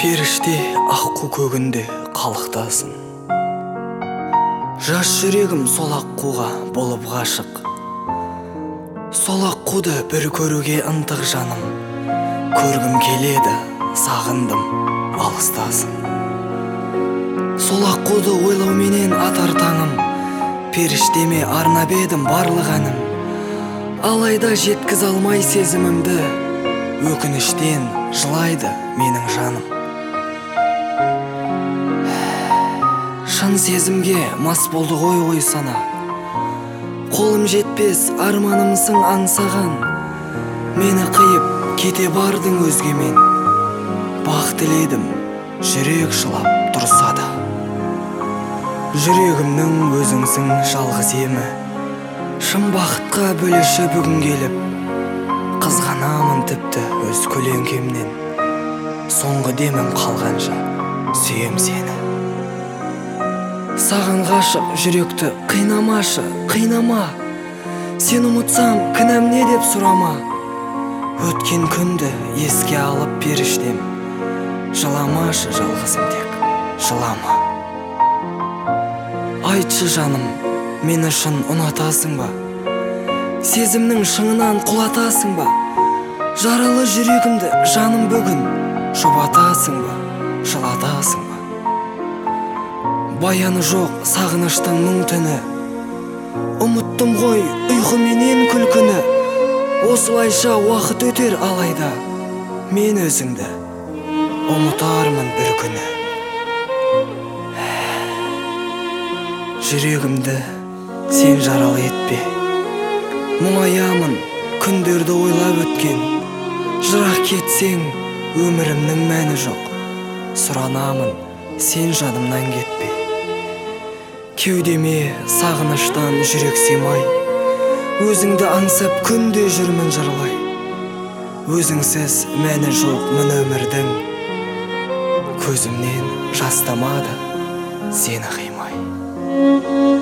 Періште аққу көгінде қалықтасын. Жас жүрегім сол аққуға болып ғашық. Сол аққуды бір көруге ынтық жаным. Көргім келеді, сағындым, алыстасын. Сол аққуды ойлауменен атар таңым. Періштеме арнап едім барлық әнім. Алайда жеткіз алмай сезімімді, өкініштен жылайды менің жаным. Шын сезімге мас болды ғой сана. Қолым жетпес арманымсың аңсаған. Мені қиып кете бардың өзгемен. Бақ тіледім, жүрек жылап тұрса да. Жүрегімнің өзіңсің жалғыз емі. Шын бақытқа бөлеші бүгін келіп. Қызғанамын тіпті өз көлеңкемнен. Соңғы демім қалғанша сүйем сені. Саған ғашық жүректі қинамашы, қинама. Сен ұмытсам кінәм не деп сұрама. Өткен күнді еске алып періштем. Жыламашы жалғызым тек, жылама. Айтшы жаным, мені шын ұнатасың ба? Сезімнің шыңынан құлатасың ба? Жаралы жүрегімді жаным бүгін жұбатасың ба, жылатасың ба? Баяны жоқ сағыныштың мұң түні. Ұмыттым ғой ұйқыменен күлкіні. Осылайша уақыт өтер алайда. Мен өзіңді ұмытармын бір күні. Жүрегімді сен жаралы етпе. Мұңаямын күндерді ойлап өткен. Жырақ кетсең өмірімнің мәні жоқ. Сұранамын сен жанымнан кетпе. Кеудеме сағыныштан жүрек сыймай. Өзіңді аңсап күнде жүрмін жырлай. Өзіңсіз мәні жоқ мына өмірдің. Көзімнен жас тамады сені қимай.